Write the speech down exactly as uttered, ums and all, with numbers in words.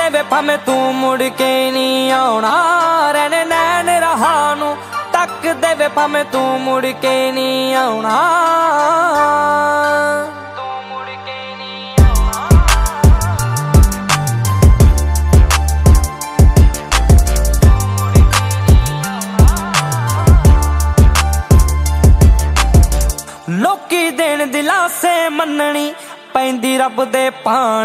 ਵੇ ਭਾਵੇਂ ਤੂੰ ਮੁੜ ਕੇ ਨਹੀਂ ਆਉਣਾ। ਰਹਿਣੇ ਨੈਣ ਰਾਹਾਂ ਨੂੰ ਤੱਕਦੇ ਵੇ ਭਾਵੇਂ ਤੂੰ ਮੁੜ ਕੇ ਨਹੀਂ ਆਉਣਾ। ਲੋਕੀ ਦੇਣ ਦਿਲਾਸੇ ਮੰਨਣੀ ਪੈਂਦੀ ਰੱਬ ਦੇ ਭਾਣ।